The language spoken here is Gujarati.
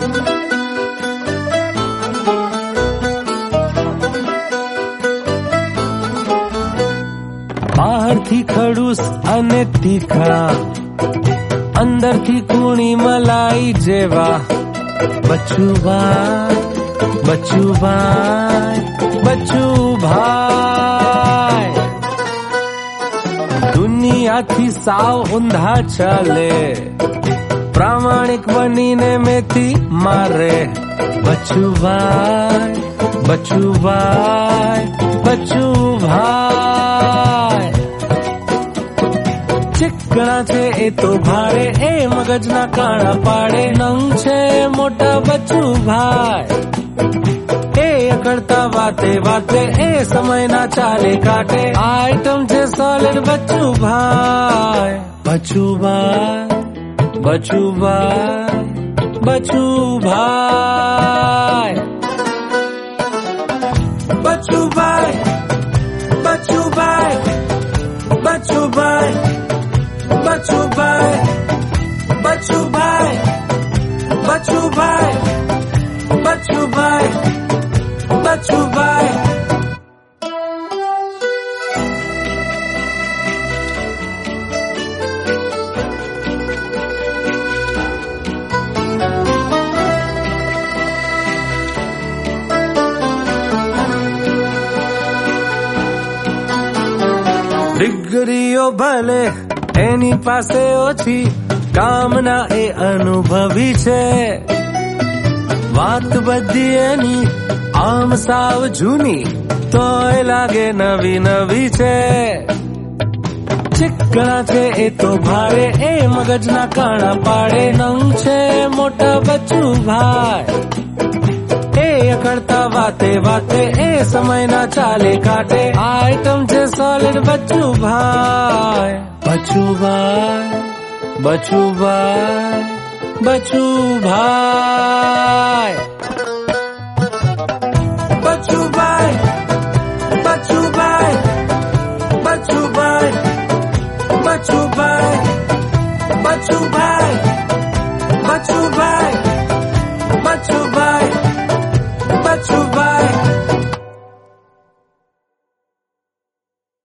બહારથી ખડૂસ અને તીખા, અંદરથી કૂણી મલાઈ જેવા. બચુભાઈ, બચુભાઈ, બચુભાઈ. દુનિયાથી સાવ ઊંધા ચાલે, પ્રામાણિક બનીને મેથી મારે. બચુભાઈ, બચુભાઈ, બચુભાઈ. ચીકણા છે એ તો ભારે, એ મગજના કાણા પાડે. નંગ છે મોટા બચુભાઈ, એ અકળતા વાતે વાતે, એ સમયના ચાલે કાટે. આઈટમ છે સોલિડ બચુભાઈ. બચુભાઈ, બચુભાઈ, બચુભાઈ. બચુભાઈ, બચુભાઈ, બચુભાઈ, બચુભાઈ, બચુભાઈ, બચુભાઈ, બચુભાઈ, બચુભાઈ. ડિગ્રીઓ ભલે એની પાસે ઓછી, કામના એ અનુભવી છે. વાત બધી એની આમ સાવ જૂની, તોય લાગે નવી નવી છે. ચીકણા છે એ તો ભારે, એ મગજના કાણા પાડે. નંગ છે મોટા બચુભાઈ, એ અકળતા વાતે વાતે, એ સમયના ચાલે કાટે. આઈટમ છે સોલિડ બચુભાઈ. બચુભાઈ, બચુભાઈ, બચુભાઈ. બચુભાઈ, બચુભાઈ, બચુભાઈ, બચુભાઈ, બચુભાઈ, બચુભાઈ.